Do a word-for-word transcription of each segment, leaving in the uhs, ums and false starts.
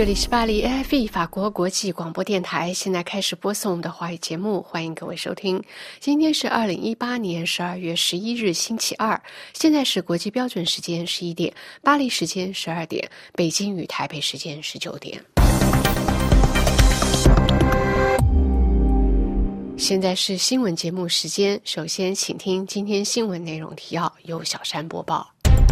这里是巴黎 A F E 法国国际广播电台，现在开始播送我们的华语节目，欢迎各位收听。今天是二零一八年十二月十一日星期二，现在是国际标准时间十一点，巴黎时间十二点，北京与台北时间十九点。现在是新闻节目时间，首先请听今天新闻内容提要，由小山播报。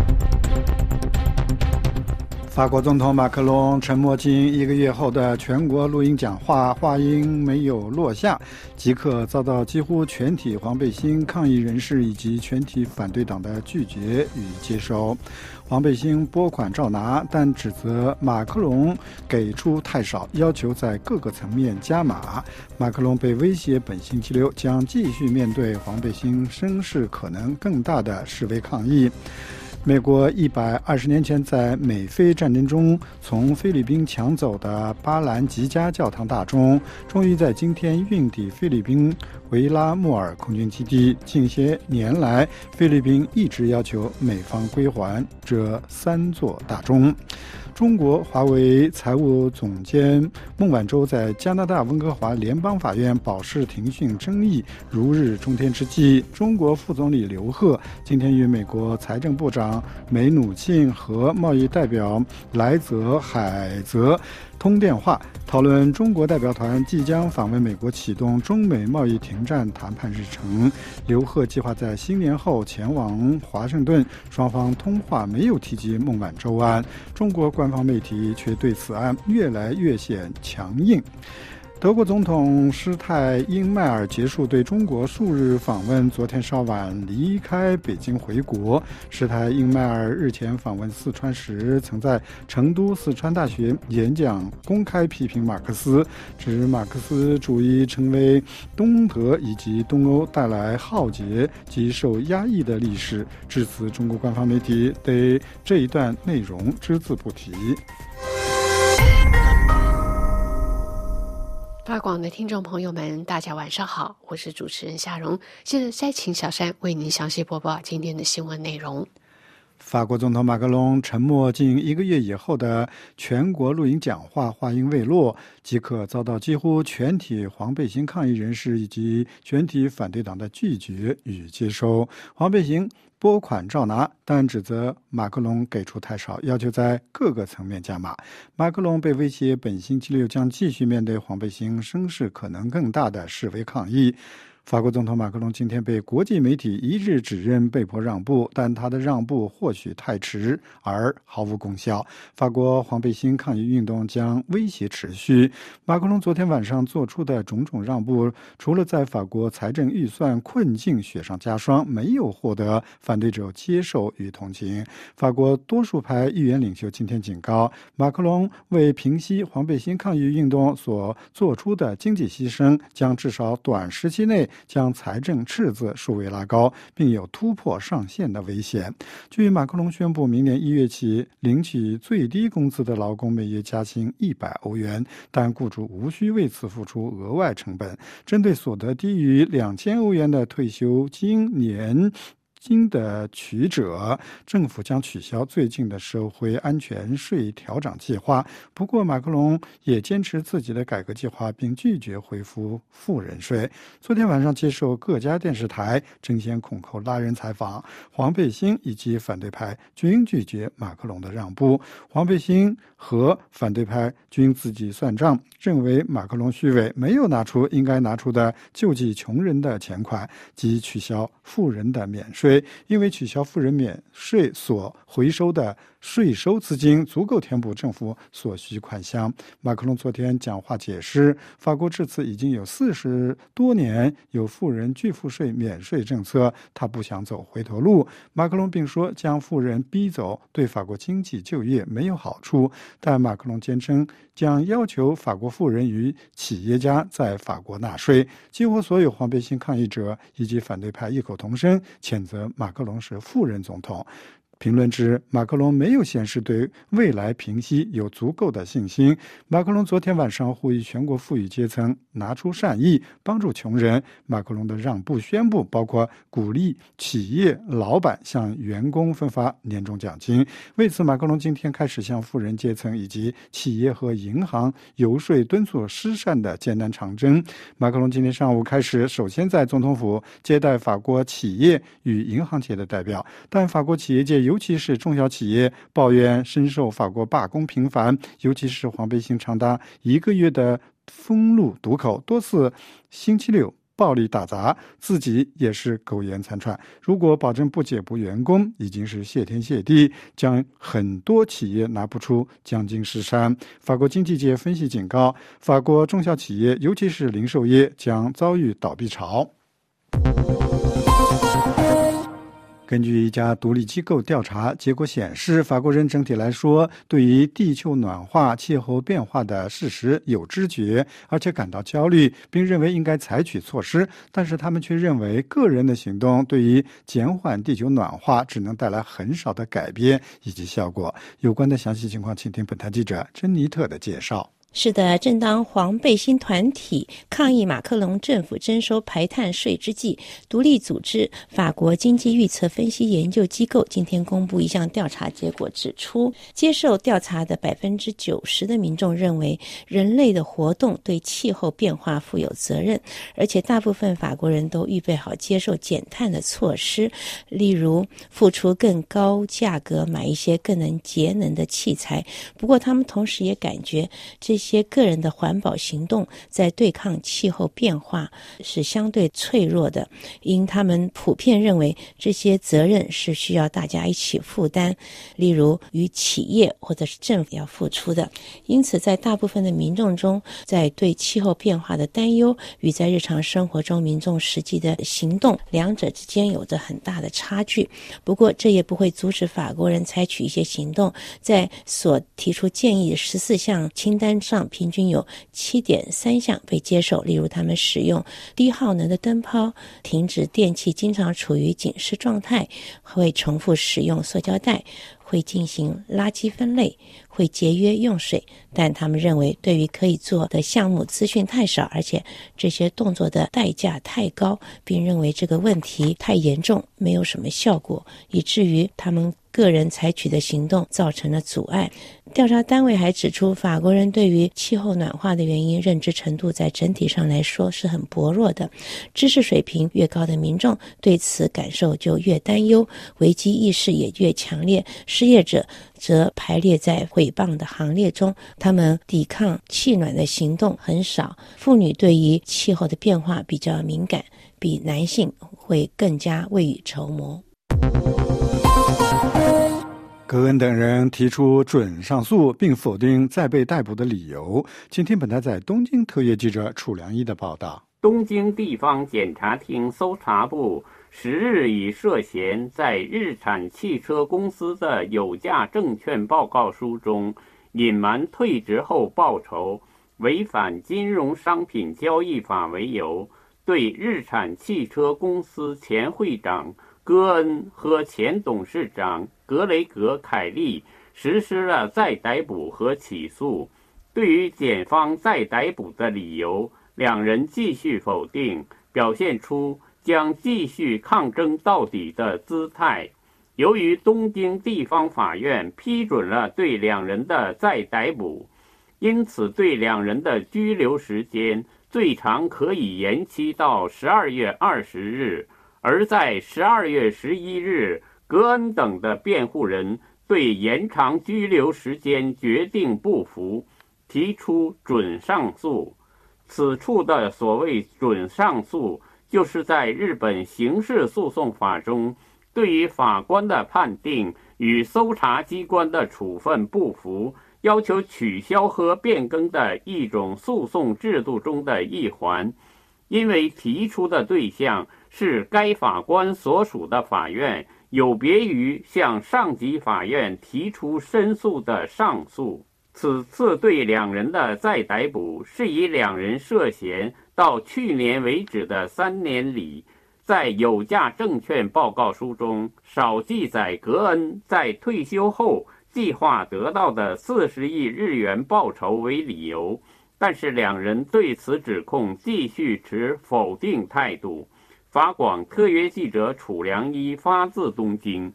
法国总统马克龙沉默近一个月后的全国录音讲话，话音没有落下，即刻遭到几乎全体黄背心抗议人士以及全体反对党的拒绝与接收。黄背心拨款照拿，但指责马克龙给出太少，要求在各个层面加码。马克龙被威胁本星期六将继续面对黄背心声势可能更大的示威抗议。美国一百二十年前在美菲战争中从菲律宾抢走的巴兰吉加教堂大钟，终于在今天运抵菲律宾维拉莫尔空军基地。近些年来，菲律宾一直要求美方归还这三座大钟。中国华为财务总监孟晚舟在加拿大温哥华联邦法院保释庭讯争议如日中天之际，中国副总理刘鹤今天与美国财政部长梅努钦和贸易代表莱泽海泽通电话，讨论中国代表团即将访问美国启动中美贸易停战谈判日程。刘鹤计划在新年后前往华盛顿，双方通话没有提及孟晚舟案，中国官方媒体却对此案越来越显强硬。德国总统施泰因迈尔结束对中国数日访问，昨天稍晚离开北京回国。施泰因迈尔日前访问四川时，曾在成都四川大学演讲，公开批评马克思，指马克思主义成为东德以及东欧带来浩劫及受压抑的历史。至此，中国官方媒体对这一段内容只字不提。 法广的听众朋友们，大家晚上好，我是主持人夏蓉。现在再请小山为您详细播报今天的新闻内容。 法国总统马克龙沉默近一个月以后的全国录音讲话话音未落，即刻遭到几乎全体黄背心抗议人士以及全体反对党的拒绝与接收。黄背心拨款照拿，但指责马克龙给出太少，要求在各个层面加码。马克龙被威胁本星期六将继续面对黄背心声势可能更大的示威抗议。法国总统马克龙今天被国际媒体一致指认被迫让步，但他的让步或许太迟而毫无功效。法国黄背心抗议运动将威胁持续。马克龙昨天晚上做出的种种让步，除了在法国财政预算困境雪上加霜，没有获得反对者接受与同情。法国多数派议员领袖今天警告，马克龙为平息黄背心抗议运动所做出的经济牺牲，将至少短时期内将财政赤字数位拉高，并有突破上限的危险。据马克龙宣布，明年一月起领取最低工资的劳工每月加薪一百欧元，但雇主无需为此付出额外成本。针对所得低于两千欧元的退休金年金的取者，政府将取消最近的社会安全税调整计划。不过马克龙也坚持自己的改革计划，并拒绝恢复富人税。昨天晚上接受各家电视台争先恐后拉人采访，黄背心以及反对派均拒绝马克龙的让步。黄背心和反对派均自己算账，认为马克龙虚伪，没有拿出应该拿出的救济穷人的钱款，即取消富人的免税。因为取消富人免税所回收的税收资金足够填补政府所需款项。马克龙昨天讲话解释，法国至此已经有四十多年有富人巨富税免税政策，他不想走回头路。马克龙并说，将富人逼走对法国经济就业没有好处，但马克龙坚称将要求法国富人与企业家在法国纳税。几乎所有黄背心抗议者以及反对派异口同声谴责马克龙是富人总统。 评论指，马克龙没有显示对未来平息有足够的信心。马克龙昨天晚上呼吁全国富裕阶层拿出善意，帮助穷人。马克龙的让步宣布包括鼓励企业老板向员工分发年终奖金。为此，马克龙今天开始向富人阶层以及企业和银行游说敦促施善的艰难长征。马克龙今天上午开始，首先在总统府接待法国企业与银行界的代表，但法国企业界尤其是中小企业抱怨深受法国罢工频繁，尤其是黄背心长达一个月的封路堵口，多次星期六暴力打砸，自己也是苟延残喘。如果保证不解雇员工，已经是谢天谢地，将很多企业拿不出将近石山。法国经济界分析警告，法国中小企业，尤其是零售业，将遭遇倒闭潮。根据一家独立机构调查结果显示，法国人整体来说对于地球暖化、气候变化的事实有知觉，而且感到焦虑，并认为应该采取措施。但是他们却认为个人的行动对于减缓地球暖化只能带来很少的改变以及效果。有关的详细情况，请听本台记者珍妮特的介绍。 是的，正当黄背心团体抗议马克龙政府征收排碳税之际，独立组织法国经济预测分析研究机构今天公布一项调查结果，指出接受调查的 百分之九十 的民众认为人类的活动对气候变化负有责任，而且大部分法国人都预备好接受减碳的措施，例如付出更高价格买一些更能节能的器材。不过他们同时也感觉这这些个人的环保行动在对抗气候变化是相对脆弱的，因他们普遍认为这些责任是需要大家一起负担，例如与企业或者是政府要付出的。因此在大部分的民众中，在对气候变化的担忧与在日常生活中民众实际的行动，两者之间有着很大的差距。不过这也不会阻止法国人采取一些行动，在所提出建议的十四项清单上平均有 七点三 项被接受，例如他们使用低耗能的灯泡，停止电器经常处于警示状态，会重复使用塑胶袋，会进行垃圾分类，会节约用水。但他们认为对于可以做的项目资讯太少，而且这些动作的代价太高，并认为这个问题太严重，没有什么效果，以至于他们个人采取的行动造成了阻碍。调查单位还指出，法国人对于气候暖化的原因认知程度在整体上来说是很薄弱的，知识水平越高的民众对此感受就越担忧，危机意识也越强烈，失业者则排列在毁谤的行列中，他们抵抗气暖的行动很少。妇女对于气候的变化比较敏感，比男性会更加未雨绸缪。 格恩等人提出准上诉，并否定再被逮捕的理由。请听本台在东京特约记者楚良一的报道。 东京地方检察厅搜查部十日以涉嫌在日产汽车公司的有价证券报告书中隐瞒退职后报酬、违反金融商品交易法为由，对日产汽车公司前会长戈恩和前董事长格雷格·凯利实施了再逮捕和起诉。对于检方再逮捕的理由，两人继续否定，表现出将继续抗争到底的姿态。由于东京地方法院批准了对两人的再逮捕，因此对两人的拘留时间最长可以延期到十二月二十日。而在十二月十一日，格恩等的辩护人对延长拘留时间决定不服，提出准上诉。此处的所谓准上诉，就是在日本刑事诉讼法中对于法官的判定与搜查机关的处分不服，要求取消和变更的一种诉讼制度中的一环。因为提出的对象是该法官所属的法院，有别于向上级法院提出申诉的上诉。此次对两人的再逮捕是以两人涉嫌到去年为止的三年里在有价证券报告书中少记载格恩在退休后计划得到的四十亿日元报酬为理由，但是两人对此指控继续持否定态度。法广特约记者楚良一发自东京。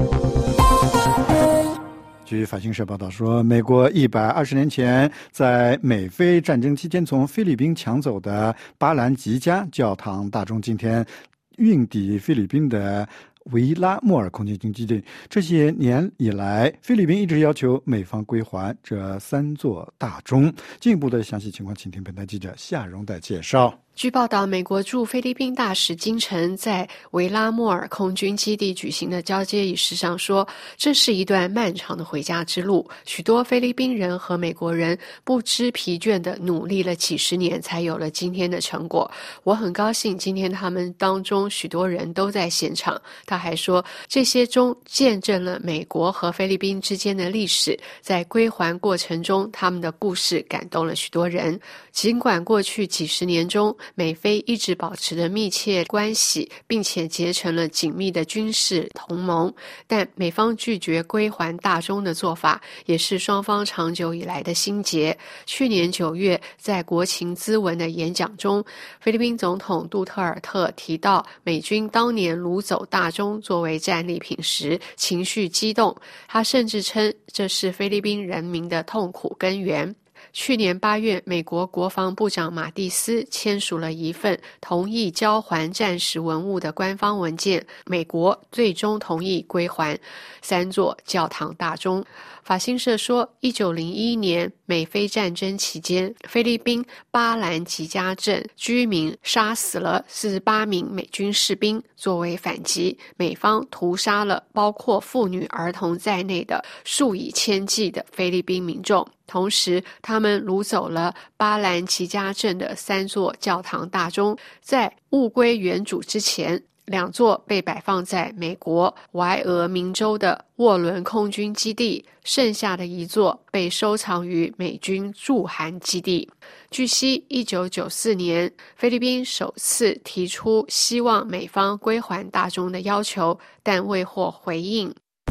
据法新社报道说，美国一百二十年前在美菲战争期间从菲律宾抢走的巴兰吉加教堂大钟今天运抵菲律宾的维拉莫尔空军基地。这些年以来，菲律宾一直要求美方归还这三座大钟。进一步的详细情况，请听本台记者夏荣的介绍。 据报道，美国驻菲律宾大使金城在维拉莫尔空军基地举行的交接仪式上说，这是一段漫长的回家之路，许多菲律宾人和美国人不知疲倦地努力了几十年，才有了今天的成果。我很高兴今天他们当中许多人都在现场。他还说，这些钟见证了美国和菲律宾之间的历史，在归还过程中，他们的故事感动了许多人。尽管过去几十年中，美菲一直保持着密切关系，并且结成了紧密的军事同盟，但美方拒绝归还大钟的做法也是双方长久以来的心结。去年九月，在国情咨文的演讲中，菲律宾总统杜特尔特提到美军当年掳走大钟作为战利品时，情绪激动，他甚至称这是菲律宾人民的痛苦根源。去年八月，美国国防部长马蒂斯签署了一份同意交还战时文物的官方文件，美国最终同意归还三座教堂大钟。法新社说，一九零一年美菲战争期间，菲律宾巴兰吉加镇居民杀死了四十八名美军士兵。作为反击，美方屠杀了包括妇女儿童在内的数以千计的菲律宾民众，同时他们掳走了巴兰吉加镇的三座教堂大钟。在物归原主之前，两座被摆放在美国怀俄明州的沃伦空军基地，剩下的一座被收藏于美军驻韩基地。据悉，一九九四年，菲律宾首次提出希望美方归还大钟的要求，但未获回应。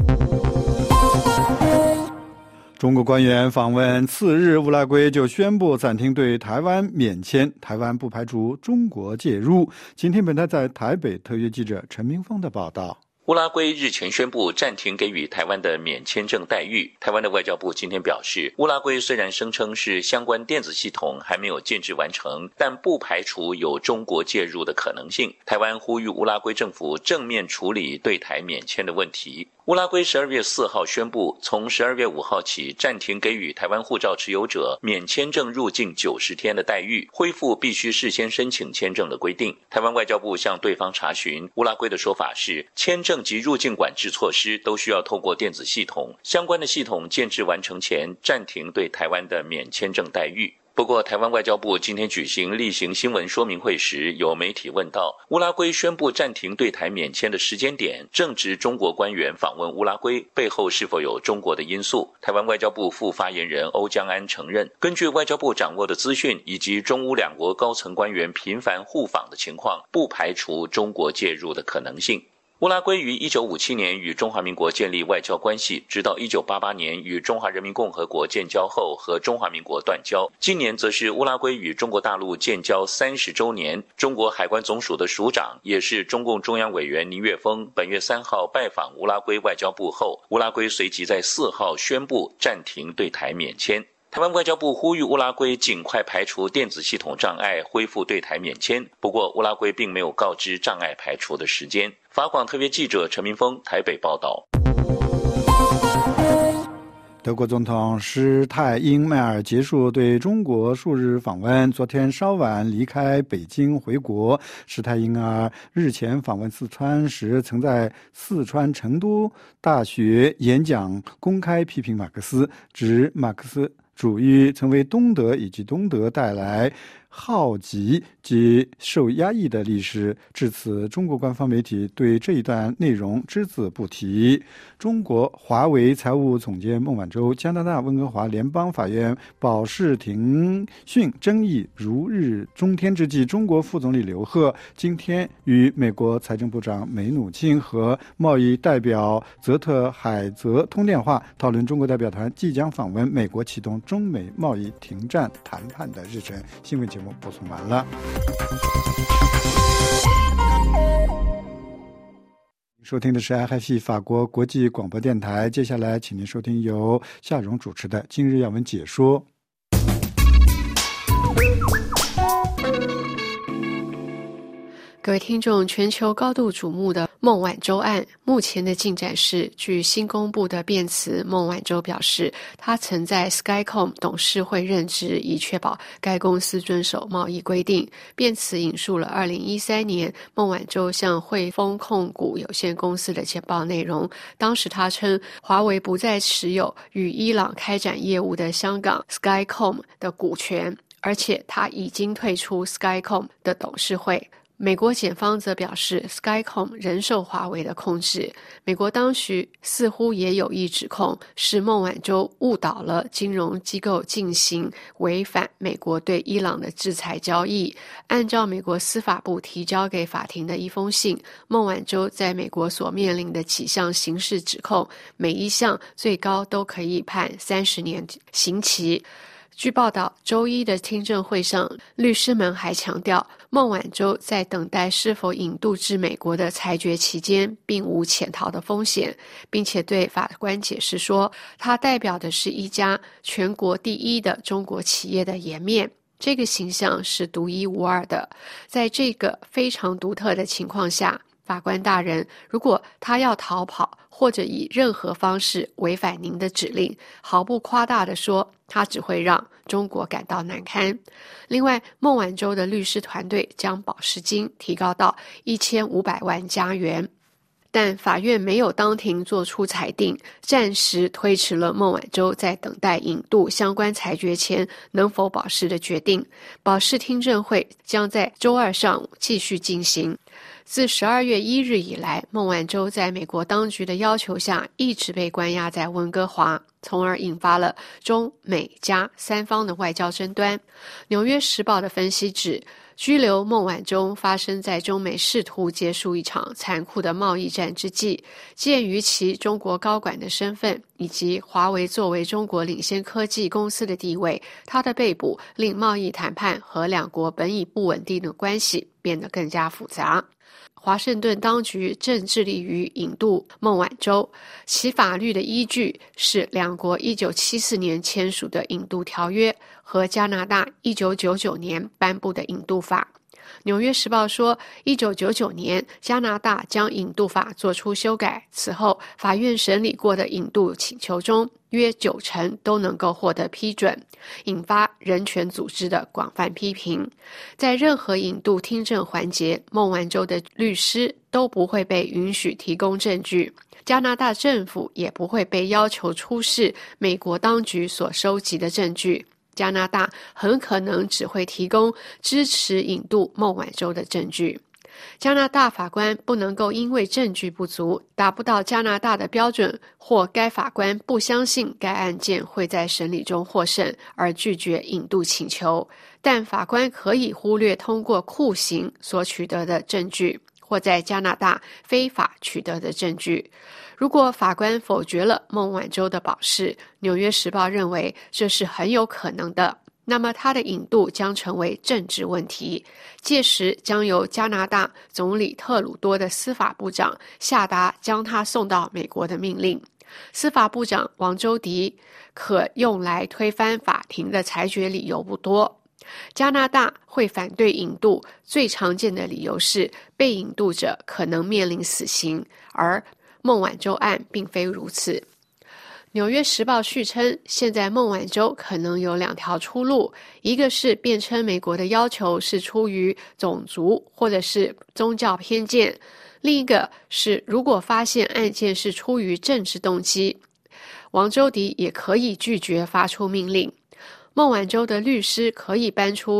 中国官员访问次日，乌拉圭就宣布暂停对台湾免签，台湾不排除中国介入。今天本台在台北特约记者陈明峰的报道。 乌拉圭日前宣布暂停给予台湾的免签证待遇。台湾的外交部今天表示，乌拉圭虽然声称是相关电子系统还没有建制完成，但不排除有中国介入的可能性。台湾呼吁乌拉圭政府正面处理对台免签的问题。乌拉圭十二月四号宣布，从十二月五号起暂停给予台湾护照持有者免签证入境九十天的待遇，恢复必须事先申请签证的规定。台湾外交部向对方查询，乌拉圭的说法是，签证及入境管制措施都需要透过电子系统，相关的系统建制完成前暂停对台湾的免签证待遇。不过，台湾外交部今天举行例行新闻说明会时，有媒体问到，乌拉圭宣布暂停对台免签的时间点正值中国官员访问乌拉圭，背后是否有中国的因素？台湾外交部副发言人欧江安承认，根据外交部掌握的资讯以及中乌两国高层官员频繁互访的情况，不排除中国介入的可能性。乌拉圭于一九五七年与中华民国建立外交关系，直到一九八八年与中华人民共和国建交后和中华民国断交。今年则是乌拉圭与中国大陆建交三十周年。中国海关总署的署长，也是中共中央委员倪岳峰，本月三号拜访乌拉圭外交部后，乌拉圭随即在四号宣布暂停对台免签。台湾外交部呼吁乌拉圭尽快排除电子系统障碍，恢复对台免签。不过，乌拉圭并没有告知障碍排除的时间。法广特别记者陈明峰台北报道。 德国总统施泰因迈尔结束对中国数日访问，昨天稍晚离开北京回国。施泰因尔日前访问四川时，曾在四川成都大学演讲，公开批评马克思，指马克思主义曾为东德以及东德带来浩劫及受压抑的历史。至此，中国官方媒体对这一段内容只字不提。中国华为财务总监孟晚舟，加拿大温哥华联邦法院保释庭讯争议如日中天之际，中国副总理刘鹤今天与美国财政部长梅努钦和贸易代表泽特海泽通电话，讨论中国代表团即将访问美国，启动中美贸易停战谈判的日程。新闻节目播送完了。收听的是 R F I 法国国际广播电台，接下来请您收听由夏蓉主持的今日要闻解说。 各位听众，全球高度瞩目的孟晚舟案目前的进展是，据新公布的辩词，孟晚舟表示他曾在 Skycom 董事会任职，以确保该公司遵守贸易规定。辩词引述了二零一三年孟晚舟向汇丰控股有限公司的简报内容，当时他称华为不再持有与伊朗开展业务的香港 Skycom 的股权，而且他已经退出 Skycom 的董事会。美国检方则表示 Skycom 仍受华为的控制。美国当局似乎也有意指控是孟晚舟误导了金融机构进行违反美国对伊朗的制裁交易。按照美国司法部提交给法庭的一封信，孟晚舟在美国所面临的几项刑事指控，每一项最高都可以判三十年刑期。据报道，周一的听证会上，律师们还强调，孟晚舟在等待是否引渡至美国的裁决期间，并无潜逃的风险，并且对法官解释说，他代表的是一家全国第一的中国企业的颜面，这个形象是独一无二的。在这个非常独特的情况下，法官大人，如果他要逃跑，或者以任何方式违反您的指令，毫不夸大地说，他只会让中国感到难堪。另外，孟晚舟的律师团队将保释金提高到一千五百万加元，但法院没有当庭作出裁定，暂时推迟了孟晚舟在等待引渡相关裁决前能否保释的决定。保释听证会将在周二上午继续进行。自十二月一日以来，孟晚舟在美国当局的要求下一直被关押在温哥华，从而引发了中美加三方的外交争端。纽约时报的分析指，拘留孟晚舟发生在中美试图结束一场残酷的贸易战之际，鉴于其中国高管的身份以及华为作为中国领先科技公司的地位，他的被捕令贸易谈判和两国本已不稳定的关系变得更加复杂。华盛顿当局正致力于引渡孟晚舟，其法律的依据是两国一九七四年签署的引渡条约和加拿大一九九九年颁布的引渡法。纽约时报说，一九九九年加拿大将引渡法做出修改，此后法院审理过的引渡请求中，约九成都能够获得批准，引发人权组织的广泛批评。在任何引渡听证环节，孟晚舟的律师都不会被允许提供证据，加拿大政府也不会被要求出示美国当局所收集的证据。加拿大很可能只会提供支持引渡孟晚舟的证据。加拿大法官不能够因为证据不足，达不到加拿大的标准，或该法官不相信该案件会在审理中获胜而拒绝引渡请求，但法官可以忽略通过酷刑所取得的证据，或在加拿大非法取得的证据。如果法官否决了孟晚舟的保释，纽约时报认为这是很有可能的，那么他的引渡将成为政治问题，届时将由加拿大总理特鲁多的司法部长下达将他送到美国的命令。司法部长王州迪可用来推翻法庭的裁决理由不多。加拿大会反对引渡，最常见的理由是被引渡者可能面临死刑，而孟晚舟案并非如此。纽约时报续称，现在孟晚舟可能有两条出路，一个是辩称美国的要求是出于种族或者是宗教偏见，另一个是如果发现案件是出于政治动机，王州迪也可以拒绝发出命令。孟晚舟的律师可以搬出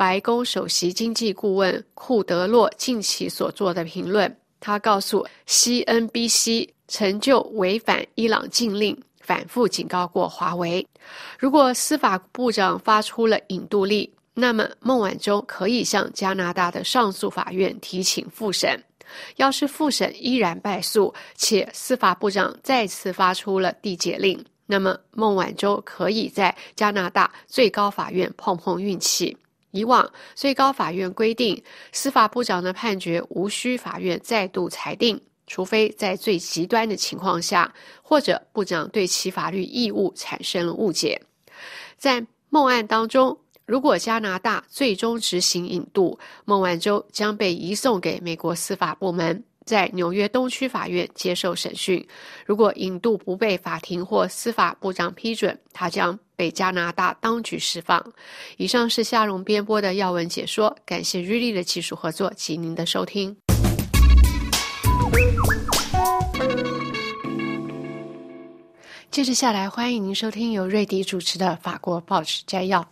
白宫首席经济顾问库德洛近期所做的评论。他告诉 C N B C， 曾就违反伊朗禁令反复警告过华为。如果司法部长发出了引渡令，那么孟晚舟可以向加拿大的上诉法院提请复审。要是复审依然败诉，且司法部长再次发出了缔结令，那么孟晚舟可以在加拿大最高法院碰碰运气。以往最高法院规定，司法部长的判决无需法院再度裁定，除非在最极端的情况下，或者部长对其法律义务产生了误解。在孟案当中，如果加拿大最终执行引渡，孟晚舟将被移送给美国司法部门，在纽约东区法院接受审讯。如果引渡不被法庭或司法部长批准，他将被加拿大当局释放。以上是夏蓉编播的要闻解说，感谢瑞丽的技术合作及您的收听。接着下来，欢迎您收听由瑞迪主持的法国报纸摘要。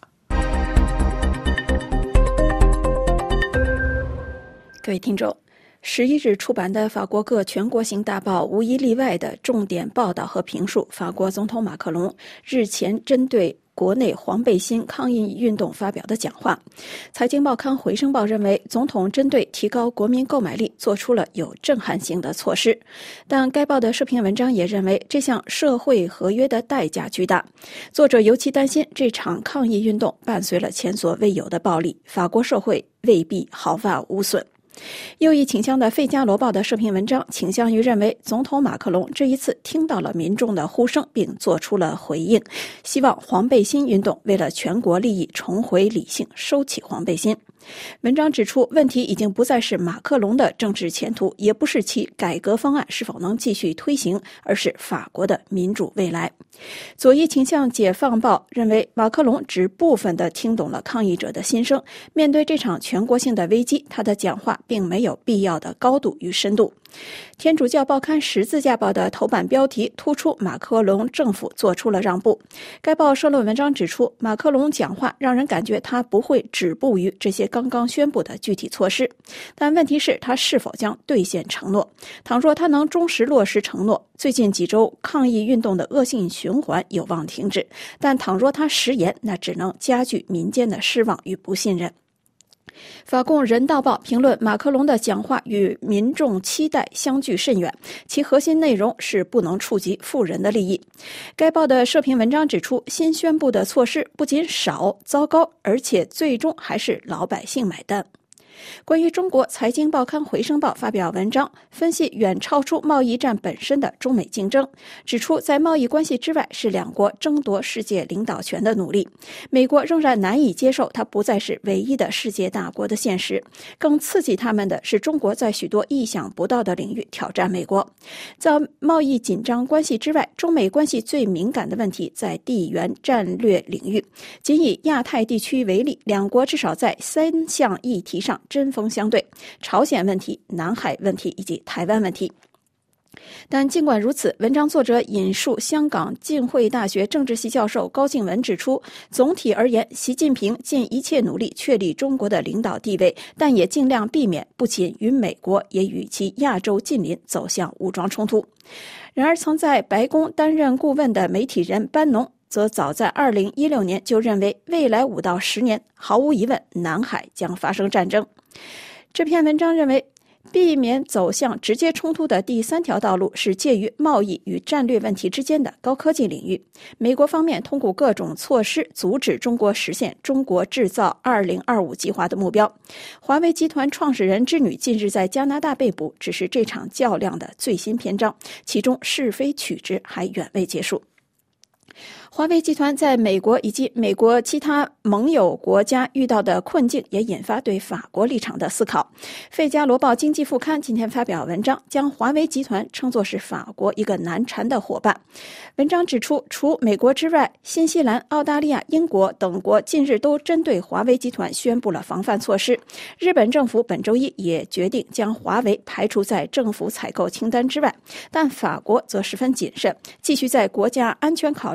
各位听众，十一日出版的法国各全国性大报无一例外的重点报道和评述法国总统马克龙日前针对国内黄背心抗议运动发表的讲话。财经报刊《回声报》认为，总统针对提高国民购买力做出了有震撼性的措施，但该报的社评文章也认为，这项社会合约的代价巨大。作者尤其担心，这场抗议运动伴随了前所未有的暴力，法国社会未必毫发无损。右翼倾向的《费加罗报》的社评文章倾向于认为，总统马克龙这一次听到了民众的呼声，并做出了回应，希望黄背心运动为了全国利益重回理性，收起黄背心。文章指出，问题已经不再是马克龙的政治前途，也不是其改革方案是否能继续推行，而是法国的民主未来。左翼倾向《解放报》认为，马克龙只部分地听懂了抗议者的心声，面对这场全国性的危机，他的讲话并没有必要的高度与深度。天主教报刊《十字架报》的头版标题突出马克龙政府做出了让步。该报社论文章指出，马克龙讲话让人感觉他不会止步于这些刚刚宣布的具体措施，但问题是他是否将兑现承诺。倘若他能忠实落实承诺，最近几周抗议运动的恶性循环有望停止，但倘若他食言，那只能加剧民间的失望与不信任。法共人道报评论马克龙的讲话与民众期待相距甚远，其核心内容是不能触及富人的利益。该报的社评文章指出，新宣布的措施不仅少、糟糕，而且最终还是老百姓买单。关于中国，财经报刊《回声报》发表文章，分析远超出贸易战本身的中美竞争，指出在贸易关系之外是两国争夺世界领导权的努力。美国仍然难以接受它不再是唯一的世界大国的现实，更刺激他们的是中国在许多意想不到的领域挑战美国。在贸易紧张关系之外，中美关系最敏感的问题在地缘战略领域。仅以亚太地区为例，两国至少在三项议题上针锋相对：朝鲜问题、南海问题以及台湾问题。但尽管如此，文章作者引述香港浸会大学政治系教授高静文指出，总体而言，习近平尽一切努力确立中国的领导地位，但也尽量避免不仅与美国，也与其亚洲近邻走向武装冲突。然而，曾在白宫担任顾问的媒体人班农则早在二零一六年就认为，未来五到十年，毫无疑问，南海将发生战争。这篇文章认为，避免走向直接冲突的第三条道路是介于贸易与战略问题之间的高科技领域。美国方面通过各种措施阻止中国实现中国制造二零二五计划的目标。华为集团创始人之女近日在加拿大被捕，只是这场较量的最新篇章，其中是非曲直还远未结束。华为集团在美国以及美国其他盟友国家遇到的困境，也引发对法国立场的思考。费加罗报经济副刊今天发表文章，将华为集团称作是法国一个难缠的伙伴。文章指出，除美国之外，新西兰、澳大利亚、英国等国近日都针对华为集团宣布了防范措施。日本政府本周一也决定将华为排除在政府采购清单之外，但法国则十分谨慎，继续在国家安全考量与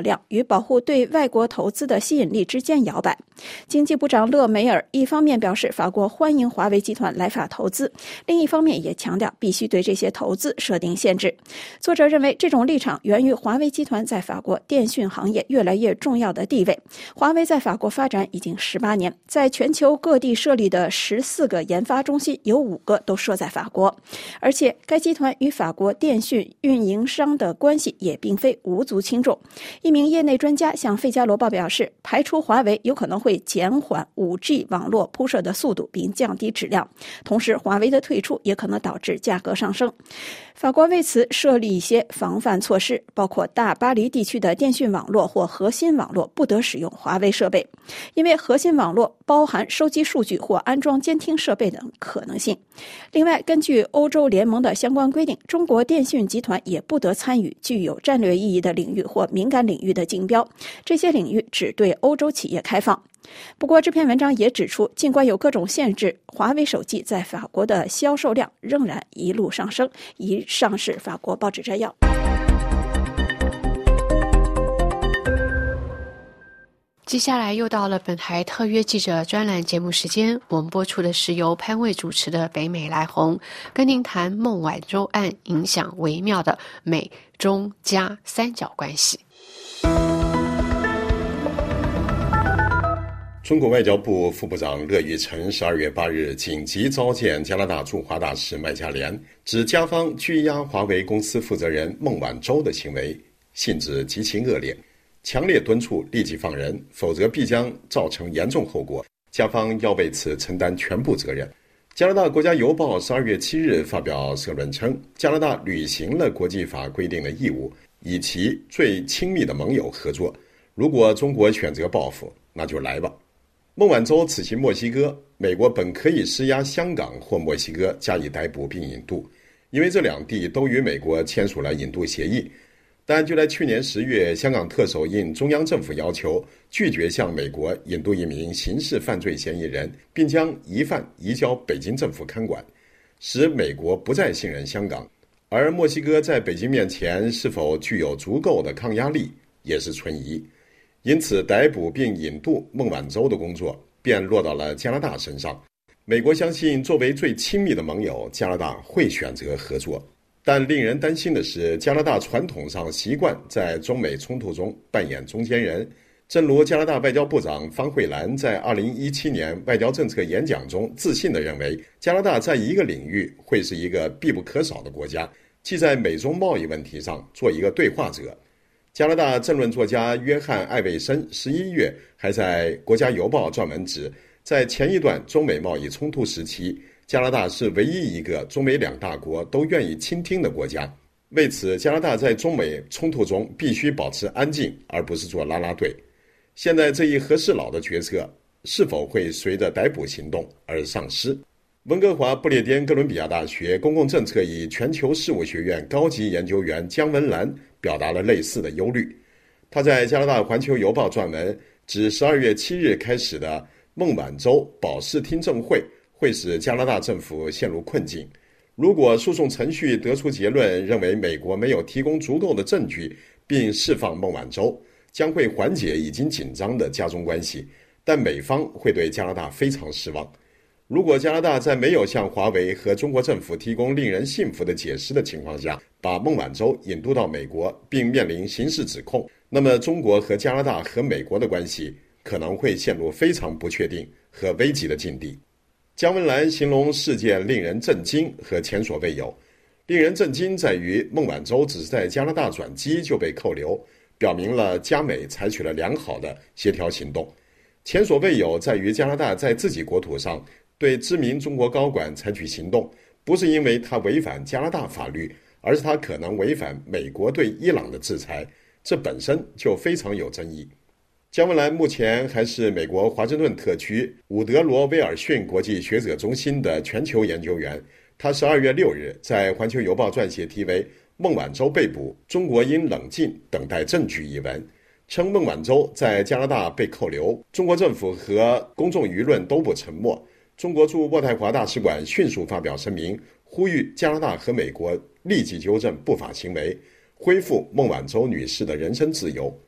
保护对外国投资的吸引力之间摇摆。经济部长勒梅尔一方面表示法国欢迎华为集团来法投资，另一方面也强调必须对这些投资设定限制。作者认为这种立场源于华为集团在法国电讯行业越来越重要的地位。华为在法国发展已经十八年，在全球各地设立的十四个研发中心有五个都设在法国，而且该集团与法国电讯运营商的关系也并非无足轻重。一名业内专家向《费加罗报》表示，排除华为有可能会减缓 五 G 网络铺设的速度并降低质量，同时华为的退出也可能导致价格上升。法国为此设立一些防范措施，包括大巴黎地区的电讯网络或核心网络不得使用华为设备，因为核心网络包含收集数据或安装监听设备等可能性。另外，根据欧洲联盟的相关规定，中国电讯集团也不得参与具有战略意义的领域或敏感领域的竞标，这些领域只对欧洲企业开放。不过这篇文章也指出，尽管有各种限制，华为手机在法国的销售量仍然一路上升。以上是法国报纸摘要。 接下来又到了本台特约记者专栏节目时间，我们播出的是由潘卫主持的北美来红，跟您谈孟晚舟案影响微妙的美中加三角关系。 中国外交部副部长乐玉成十二月八日紧急召见加拿大驻华大使麦加连，指加方拘押华为公司负责人孟晚舟的行为性质极其恶劣，强烈敦促立即放人，否则必将造成严重后果，加方要为此承担全部责任。加拿大国家邮报十二月七日发表社论称，加拿大履行了国际法规定的义务，与其最亲密的盟友合作。如果中国选择报复，那就来吧。孟晚舟此行墨西哥，美国本可以施压香港或墨西哥加以逮捕并引渡，因为这两地都与美国签署了引渡协议。但就在去年十月，香港特首应中央政府要求，拒绝向美国引渡一名刑事犯罪嫌疑人，并将疑犯移交北京政府看管，使美国不再信任香港。而墨西哥在北京面前是否具有足够的抗压力，也是存疑。因此，逮捕并引渡孟晚舟的工作便落到了加拿大身上。美国相信，作为最亲密的盟友，加拿大会选择合作。但令人担心的是，加拿大传统上习惯在中美冲突中扮演中间人。正如加拿大外交部长方慧兰在二零一七年外交政策演讲中自信地认为，加拿大在一个领域会是一个必不可少的国家，即在美中贸易问题上做一个对话者。加拿大政论作家约翰·艾维森十一月还在《国家邮报》撰文指，在前一段中美贸易冲突时期，加拿大是唯一一个中美两大国都愿意倾听的国家。为此，加拿大在中美冲突中必须保持安静，而不是做啦啦队。现在这一和事佬的角色是否会随着逮捕行动而丧失？温哥华不列颠哥伦比亚大学公共政策与全球事务学院高级研究员姜文兰表达了类似的忧虑。他在加拿大环球邮报撰文，指十二月七日开始的孟晚舟保释听证会会使加拿大政府陷入困境。如果诉讼程序得出结论，认为美国没有提供足够的证据并释放孟晚舟，将会缓解已经紧张的加中关系，但美方会对加拿大非常失望。如果加拿大在没有向华为和中国政府提供令人信服的解释的情况下，把孟晚舟引渡到美国并面临刑事指控，那么中国和加拿大和美国的关系可能会陷入非常不确定和危急的境地。姜文兰形容事件令人震惊和前所未有。令人震惊在于孟晚舟只是在加拿大转机就被扣留，表明了加美采取了良好的协调行动。前所未有在于加拿大在自己国土上对知名中国高管采取行动，不是因为他违反加拿大法律，而是他可能违反美国对伊朗的制裁，这本身就非常有争议。姜文兰目前还是美国华盛顿特区伍德罗威尔逊国际学者中心的全球研究员。他十二月六日在《环球邮报》撰写题为《孟晚舟被捕，中国应冷静等待证据》一文，称孟晚舟在加拿大被扣留，中国政府和公众舆论都不沉默。中国驻渥太华大使馆迅速发表声明，呼吁加拿大和美国立即纠正不法行为，恢复孟晚舟女士的人身自由。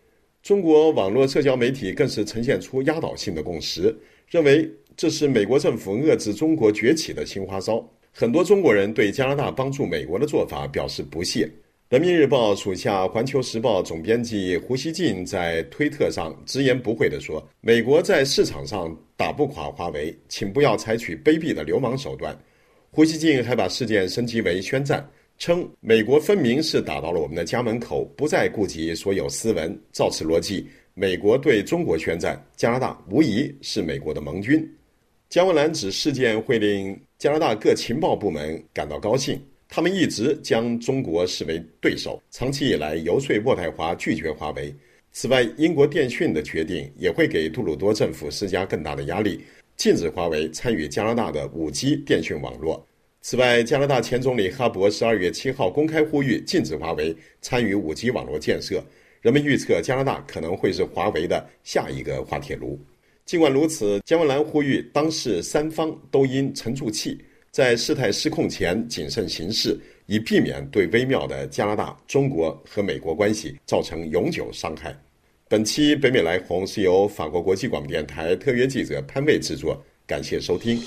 中国网络社交媒体更是呈现出压倒性的共识，认为这是美国政府遏制中国崛起的新花招。很多中国人对加拿大帮助美国的做法表示不屑。人民日报属下环球时报总编辑胡锡进在推特上直言不讳地说，美国在市场上打不垮华为，请不要采取卑鄙的流氓手段。胡锡进还把事件升级为宣战，称美国分明是打到了我们的家门口，不再顾及所有私文。照此逻辑，美国对中国宣战，加拿大无疑是美国的盟军。姜文兰指事件会令加拿大各情报部门感到高兴，他们一直将中国视为对手，长期以来游说渥太华拒绝华为。此外，英国电讯的决定也会给杜鲁多政府施加更大的压力，禁止华为参与加拿大的 五 G 电讯网络。此外，加拿大前总理哈珀十二月七号公开呼吁禁止华为参与 五 G 网络建设，人们预测加拿大可能会是华为的下一个滑铁卢。尽管如此，姜文兰呼吁当事三方都应沉住气，在事态失控前谨慎行事，以避免对微妙的加拿大、中国和美国关系造成永久伤害。本期北美来红是由法国国际广播电台特约记者潘卫制作，感谢收听。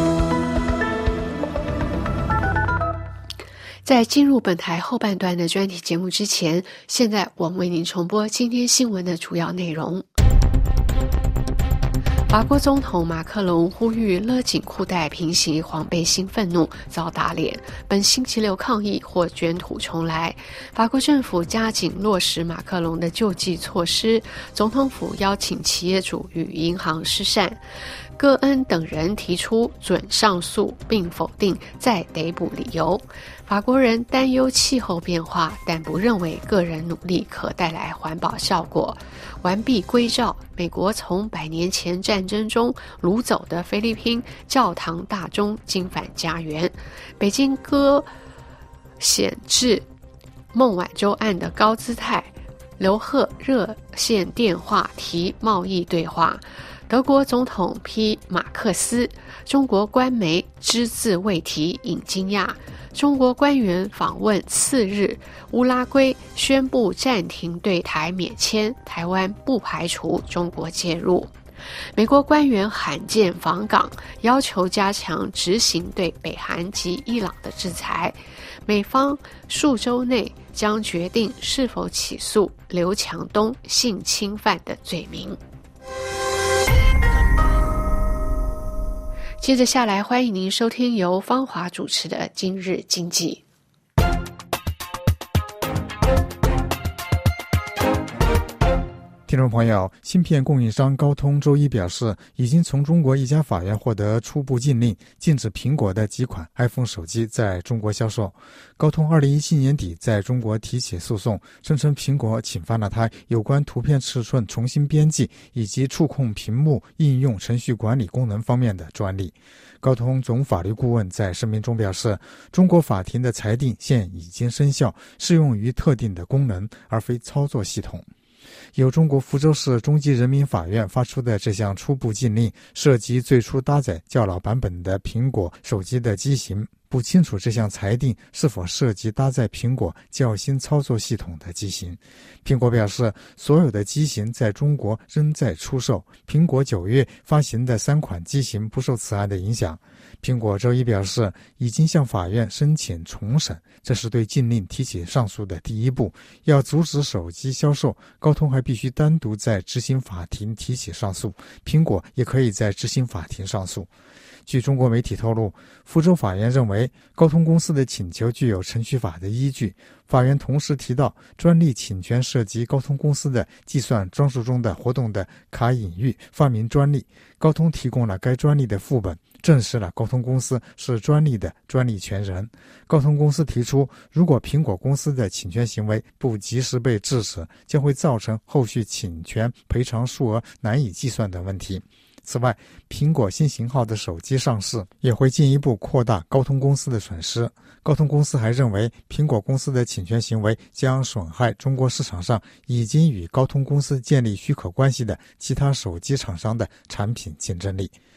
在进入本台后半段的专题节目之前，现在我们为您重播今天新闻的主要内容。法国总统马克龙呼吁勒紧裤带平息黄背心愤怒，遭打脸，本星期六抗议或卷土重来。法国政府加紧落实马克龙的救济措施，总统府邀请企业主与银行施善。戈恩等人提出准上诉并否定再逮捕理由。法国人担忧气候变化，但不认为个人努力可带来环保效果。完璧归赵，美国从百年前战争中掳走的菲律宾教堂大钟今返家园。北京搁显制孟晚舟案的高姿态。刘鹤热线电话提贸易对话。德国总统批马克思，中国官媒只字未提引惊讶。中国官员访问次日，乌拉圭宣布暂停对台免签，台湾不排除中国介入。美国官员罕见访港，要求加强执行对北韩及伊朗的制裁。美方数周内将决定是否起诉刘强东性侵犯的罪名。接着下来，欢迎您收听由芳华主持的《今日经济》。 听众朋友，芯片供应商高通周一表示，已经从中国一家法院获得初步禁令，禁止苹果的几款 iPhone 手机在中国销售。高通二零一七年底在中国提起诉讼，声称苹果侵犯了它有关图片尺寸重新编辑以及触控屏幕应用程序管理功能方面的专利。高通总法律顾问在声明中表示，中国法庭的裁定现已经生效，适用于特定的功能，而非操作系统。由中国福州市中级人民法院发出的这项初步禁令，涉及最初搭载较老版本的苹果手机的机型，不清楚这项裁定是否涉及搭载苹果较新操作系统的机型。苹果表示，所有的机型在中国仍在出售，苹果九月发行的三款机型不受此案的影响。苹果周一表示，已经向法院申请重审，这是对禁令提起上诉的第一步。要阻止手机销售，高通还必须单独在执行法庭提起上诉，苹果也可以在执行法庭上诉。据中国媒体透露，福州法院认为高通公司的请求具有程序法的依据。法院同时提到，专利侵权涉及高通公司的计算装置中的活动的卡隐喻发明专利，高通提供了该专利的副本，证实了高通公司是专利的专利权人。高通公司提出，如果苹果公司的侵权行为不及时被制止，将会造成后续侵权赔偿数额难以计算的问题。此外，苹果新型号的手机上市也会进一步扩大高通公司的损失。高通公司还认为，苹果公司的侵权行为将损害中国市场上已经与高通公司建立许可关系的其他手机厂商的产品竞争力。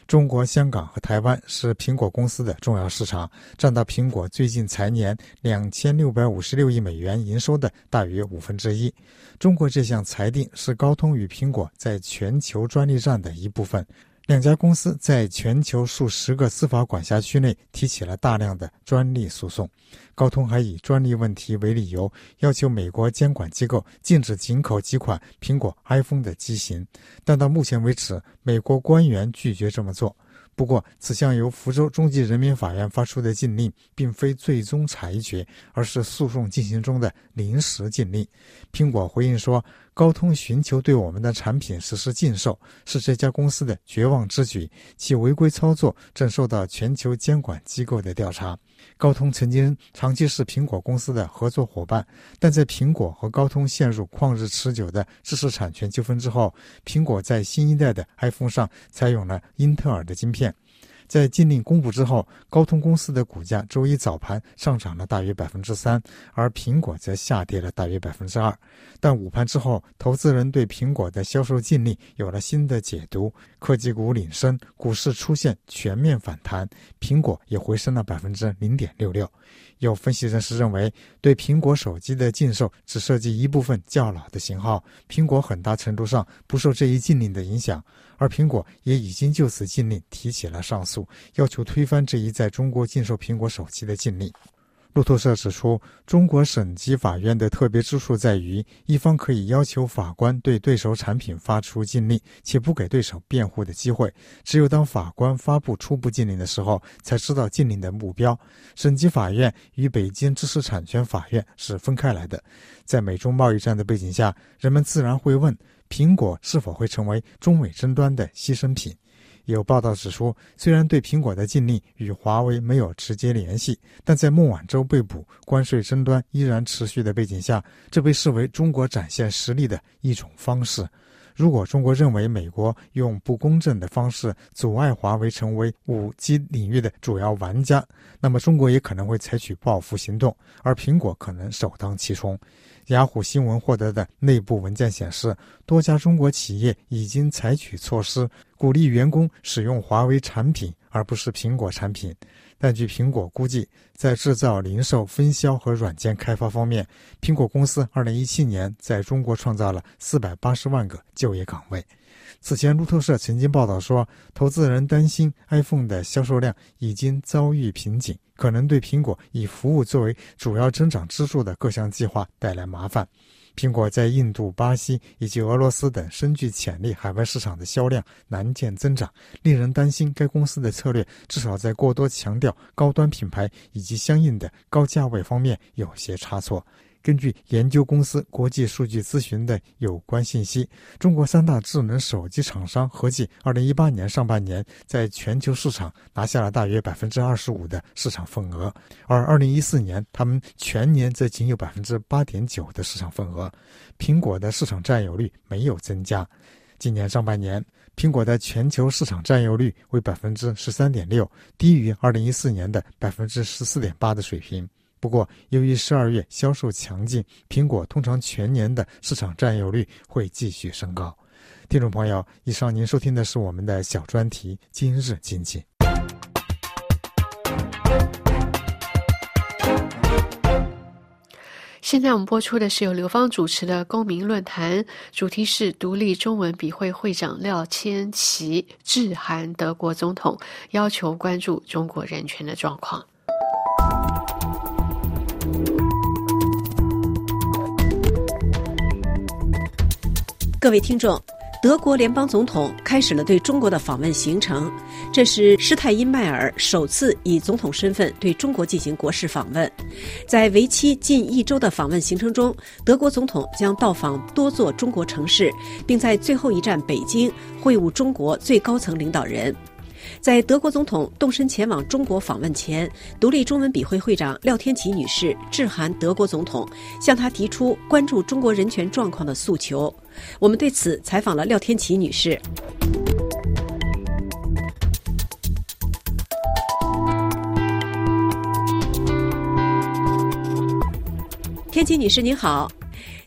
中国、香港和台湾是苹果公司的重要市场，占到苹果最近财年两千六百五十六亿美元营收的大约五分之一。中国这项裁定是高通与苹果在全球专利战的一部分。两家公司在全球数十个司法管辖区内提起了大量的专利诉讼。高通还以专利问题为理由，要求美国监管机构禁止进口几款苹果 iPhone 的机型，但到目前为止，美国官员拒绝这么做。不过，此项由福州中级人民法院发出的禁令并非最终裁决，而是诉讼进行中的临时禁令。苹果回应说，高通寻求对我们的产品实施禁售，是这家公司的绝望之举，其违规操作正受到全球监管机构的调查。高通曾经长期是苹果公司的合作伙伴，但在苹果和高通陷入旷日持久的知识产权纠纷之后，苹果在新一代的 iPhone 上采用了英特尔的晶片。在禁令公布之后，高通公司的股价周一早盘上涨了大约百分之三，而苹果则下跌了大约百分之二。但午盘之后，投资人对苹果的销售禁令有了新的解读，科技股领升，股市出现全面反弹，苹果也回升了百分之零点六六。有分析人士认为，对苹果手机的禁售只涉及一部分较老的型号，苹果很大程度上不受这一禁令的影响，而苹果也已经就此禁令提起了上诉，要求推翻这一在中国禁售苹果手机的禁令。路透社指出，中国省级法院的特别之处在于，一方可以要求法官对对手产品发出禁令，且不给对手辩护的机会。只有当法官发布初步禁令的时候，才知道禁令的目标。省级法院与北京知识产权法院是分开来的。在美中贸易战的背景下，人们自然会问，苹果是否会成为中美争端的牺牲品？有报道指出，虽然对苹果的禁令与华为没有直接联系，但在孟晚舟被捕、关税争端依然持续的背景下，这被视为中国展现实力的一种方式。如果中国认为美国用不公正的方式阻碍华为成为 五 G 领域的主要玩家，那么中国也可能会采取报复行动，而苹果可能首当其冲。雅虎新闻获得的内部文件显示，多家中国企业已经采取措施，鼓励员工使用华为产品而不是苹果产品。但据苹果估计，在制造、零售、分销和软件开发方面，苹果公司二零一七年在中国创造了四百八十万个就业岗位。此前，路透社曾经报道说，投资人担心 iPhone 的销售量已经遭遇瓶颈，可能对苹果以服务作为主要增长支柱的各项计划带来麻烦。苹果在印度、巴西以及俄罗斯等深具潜力海外市场的销量难见增长，令人担心该公司的策略至少在过多强调高端品牌以及相应的高价位方面有些差错。根据研究公司国际数据咨询的有关信息，中国三大智能手机厂商合计二零一八年上半年在全球市场拿下了大约 百分之二十五 的市场份额，而二零一四年他们全年则仅有 百分之八点九 的市场份额。苹果的市场占有率没有增加。今年上半年，苹果的全球市场占有率为 百分之十三点六， 低于二零一四年的 百分之十四点八 的水平。不过，由于十二月销售强劲，苹果通常全年的市场占有率会继续升高。听众朋友，以上您收听的是我们的小专题《今日经济》。 现在我们播出的是由刘芳主持的公民论坛，主题是独立中文笔会会长廖千奇致函德国总统，要求关注中国人权的状况。 各位听众，德国联邦总统开始了对中国的访问行程，这是施泰因迈尔首次以总统身份对中国进行国事访问。在为期近一周的访问行程中，德国总统将到访多座中国城市，并在最后一站北京会晤中国最高层领导人。在德国总统动身前往中国访问前，独立中文笔会会长廖天琪女士致函德国总统，向他提出关注中国人权状况的诉求。我们对此采访了廖天琪女士。天琪女士您好，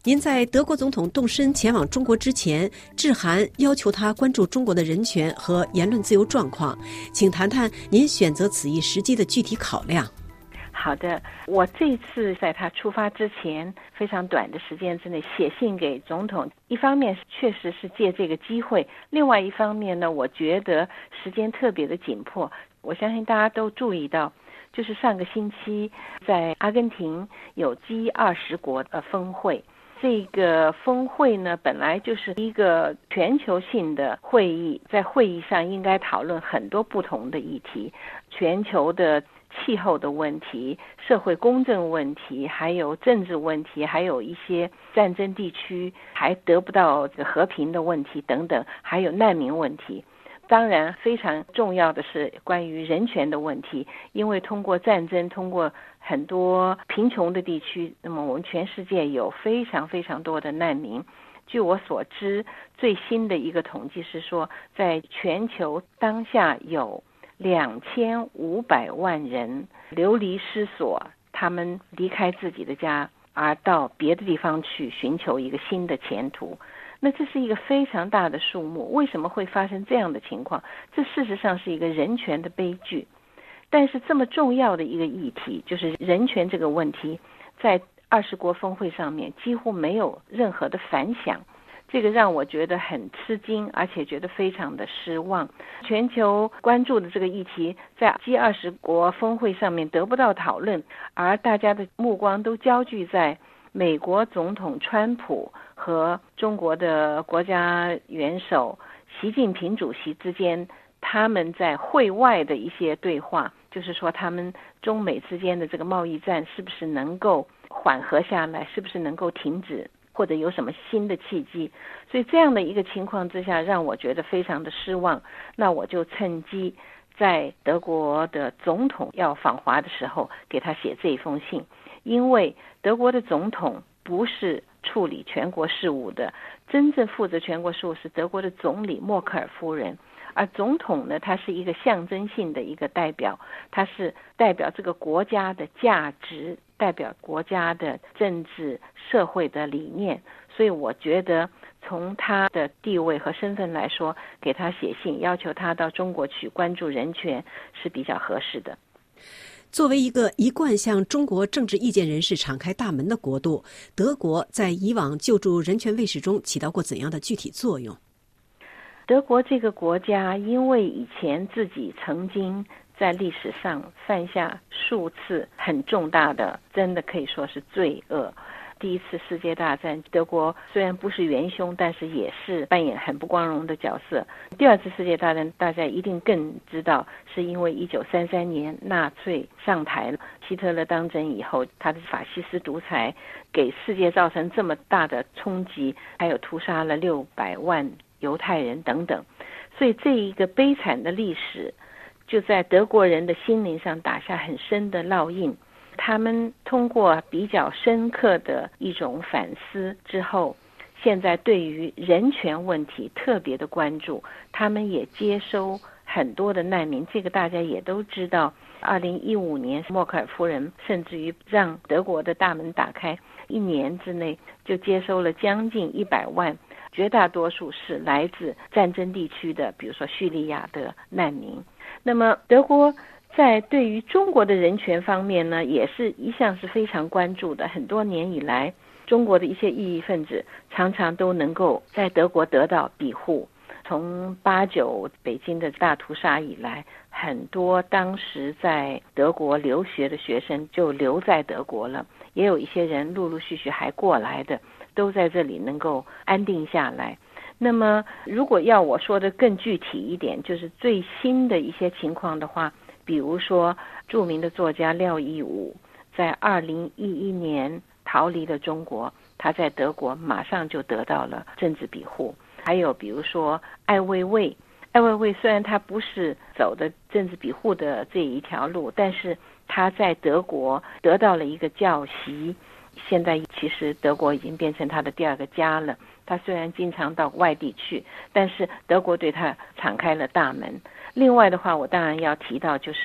您在德国总统动身前往中国之前，致函要求他关注中国的人权和言论自由状况，请谈谈您选择此一时机的具体考量。 好的，我这次在他出发之前非常短的时间之内写信给总统，一方面确实是借这个机会，另外一方面呢，我觉得时间特别的紧迫。我相信大家都注意到，就是上个星期在阿根廷有 G 二十 国的峰会，这个峰会呢本来就是一个全球性的会议，在会议上应该讨论很多不同的议题，全球的气候的问题、社会公正问题，还有政治问题，还有一些战争地区还得不到和平的问题等等，还有难民问题。当然非常重要的是关于人权的问题，因为通过战争，通过很多贫穷的地区，那么我们全世界有非常非常多的难民。据我所知，最新的一个统计是说，在全球当下有两千五百万人流离失所，他们离开自己的家，而到别的地方去寻求一个新的前途。那这是一个非常大的数目，为什么会发生这样的情况？这事实上是一个人权的悲剧。但是这么重要的一个议题，就是人权这个问题，在二十国峰会上面几乎没有任何的反响，这个让我觉得很吃惊，而且觉得非常的失望。全球关注的这个议题在 G 二十 国峰会上面得不到讨论，而大家的目光都焦聚在美国总统川普和中国的国家元首习近平主席之间，他们在会外的一些对话，就是说他们中美之间的这个贸易战是不是能够缓和下来，是不是能够停止，或者有什么新的契机。所以这样的一个情况之下，让我觉得非常的失望。那我就趁机在德国的总统要访华的时候给他写这一封信，因为德国的总统不是处理全国事务的，真正负责全国事务是德国的总理默克尔夫人。而总统呢，他是一个象征性的一个代表，他是代表这个国家的价值，代表国家的政治社会的理念。所以我觉得从他的地位和身份来说，给他写信要求他到中国去关注人权是比较合适的。 作为一个一贯向中国政治意见人士敞开大门的国度，德国在以往救助人权卫士中起到过怎样的具体作用？ 德国这个国家因为以前自己曾经在历史上犯下数次很重大的，真的可以说是罪恶。第一次世界大战，德国虽然不是元凶，但是也是扮演很不光荣的角色。第二次世界大战大家一定更知道，是因为一九三三年纳粹上台了，希特勒当政以后，他的法西斯独裁给世界造成这么大的冲击，还有屠杀了六百万犹太人等等。所以这一个悲惨的历史就在德国人的心灵上打下很深的烙印。他们通过比较深刻的一种反思之后，现在对于人权问题特别的关注，他们也接收很多的难民。这个大家也都知道，二零一五年默克尔夫人甚至于让德国的大门打开，一年之内就接收了将近一百万，绝大多数是来自战争地区的，比如说叙利亚的难民。那么德国在对于中国的人权方面呢，也是一向是非常关注的。很多年以来，中国的一些异议分子常常都能够在德国得到庇护。从八九北京的大屠杀以来，很多当时在德国留学的学生就留在德国了，也有一些人陆陆续续还过来的，都在这里能够安定下来。那么如果要我说的更具体一点，就是最新的一些情况的话，比如说著名的作家廖亦武在二零一一年逃离了中国，他在德国马上就得到了政治庇护。还有比如说艾未未，艾未未虽然他不是走的政治庇护的这一条路，但是他在德国得到了一个教习，现在其实德国已经变成他的第二个家了。他虽然经常到外地去，但是德国对他敞开了大门。另外的话，我当然要提到就是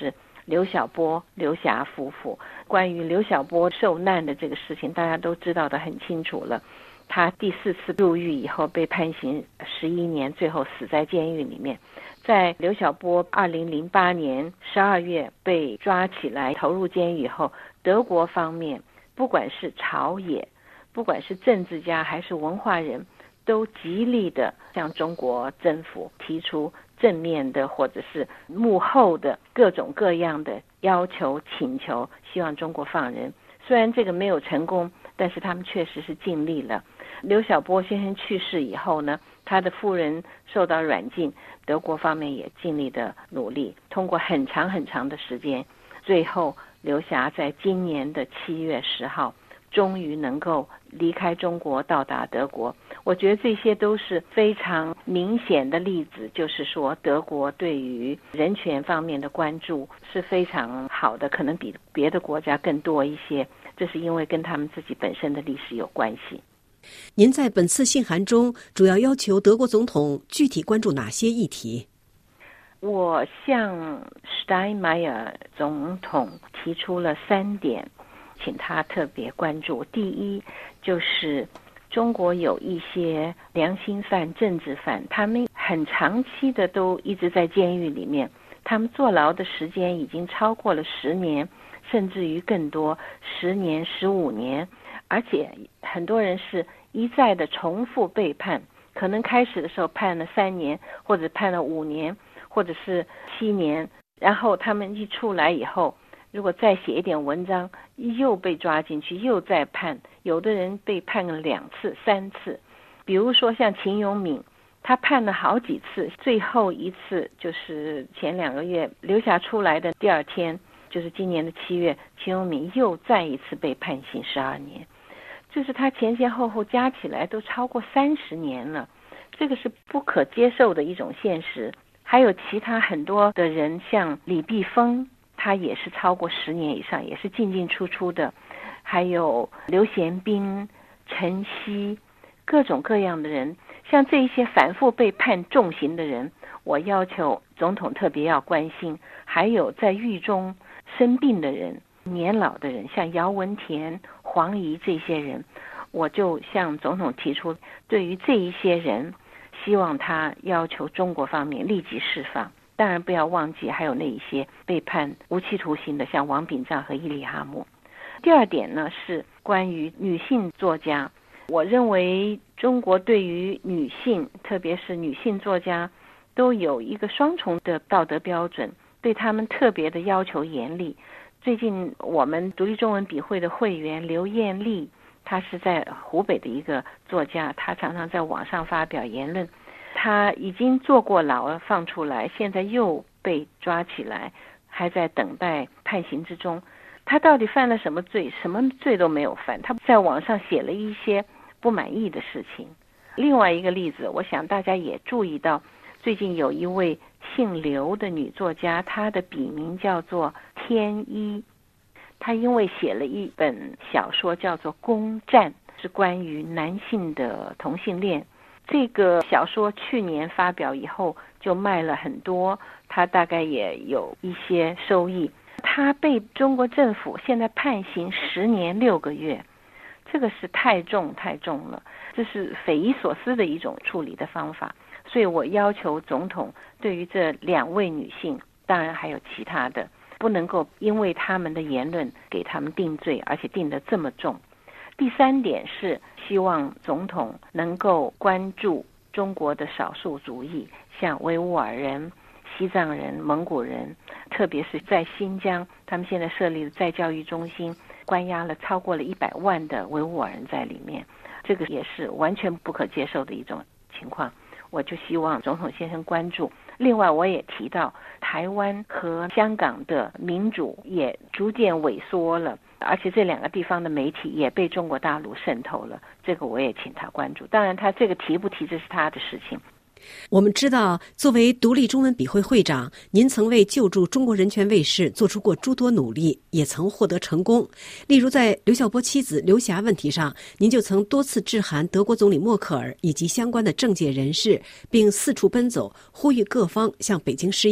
刘晓波、刘霞夫妇。关于刘晓波受难的这个事情，大家都知道得很清楚了。他第四次入狱以后被判刑十一年，最后死在监狱里面。在刘晓波二零零八年十二月被抓起来投入监狱以后，德国方面不管是朝野，不管是政治家还是文化人，都极力的向中国政府提出正面的或者是幕后的各种各样的要求请求，希望中国放人。虽然这个没有成功，但是他们确实是尽力了。刘晓波先生去世以后呢，他的夫人受到软禁，德国方面也尽力的努力，通过很长很长的时间，最后刘霞在今年的七月十号终于能够离开中国到达德国。我觉得这些都是非常明显的例子，就是说德国对于人权方面的关注是非常好的，可能比别的国家更多一些，这是因为跟他们自己本身的历史有关系。 您在本次信函中主要要求德国总统具体关注哪些议题？ 我向施泰因迈尔总统提出了三点，请他特别关注。第一，就是中国有一些良心犯、政治犯，他们很长期的都一直在监狱里面，他们坐牢的时间已经超过了十年，甚至于更多，十年、十五年，而且很多人是一再的重复被判，可能开始的时候判了三年，或者判了五年，或者是七年，然后他们一出来以后，如果再写一点文章，又被抓进去，又再判，有的人被判了两次、三次。比如说像秦永敏，他判了好几次，最后一次就是前两个月留下出来的第二天，就是今年的七月，秦永敏又再一次被判刑十二年，就是他前前后后加起来都超过三十年了，这个是不可接受的一种现实。还有其他很多的人，像李碧峰，他也是超过十年以上，也是进进出出的。还有刘贤斌、陈希，各种各样的人，像这些反复被判重刑的人，我要求总统特别要关心。还有在狱中生病的人、年老的人，像姚文田、黄怡这些人，我就向总统提出，对于这一些人，希望他要求中国方面立即释放。当然不要忘记还有那一些被判无期徒刑的，像王炳章和伊利哈木。第二点呢，是关于女性作家。我认为中国对于女性，特别是女性作家，都有一个双重的道德标准，对他们特别的要求严厉。最近我们独立中文笔会的会员刘艳丽，她是在湖北的一个作家，她常常在网上发表言论，她已经坐过牢放出来，现在又被抓起来，还在等待判刑之中。她到底犯了什么罪？什么罪都没有犯，她在网上写了一些不满意的事情。另外一个例子，我想大家也注意到，最近有一位姓刘的女作家，她的笔名叫做天一，她因为写了一本小说叫做《攻占》，是关于男性的同性恋。这个小说去年发表以后就卖了很多，她大概也有一些收益。她被中国政府现在判刑十年六个月，这个是太重太重了，这是匪夷所思的一种处理的方法。所以我要求总统对于这两位女性，当然还有其他的，不能够因为他们的言论给他们定罪，而且定得这么重。第三点是希望总统能够关注中国的少数族裔，像维吾尔人、西藏人、蒙古人，特别是在新疆，他们现在设立的再教育中心，关押了超过了一百万的维吾尔人在里面，这个也是完全不可接受的一种情况。我就希望总统先生关注。另外我也提到台湾和香港的民主也逐渐萎缩了，而且这两个地方的媒体也被中国大陆渗透了，这个我也请他关注。当然他这个提不提这是他的事情。 我们知道，作为独立中文笔会会长，您曾为救助中国人权卫士做出过诸多努力，也曾获得成功。例如在刘晓波妻子刘霞问题上，您就曾多次致函德国总理默克尔以及相关的政界人士，并四处奔走呼吁各方向北京施压。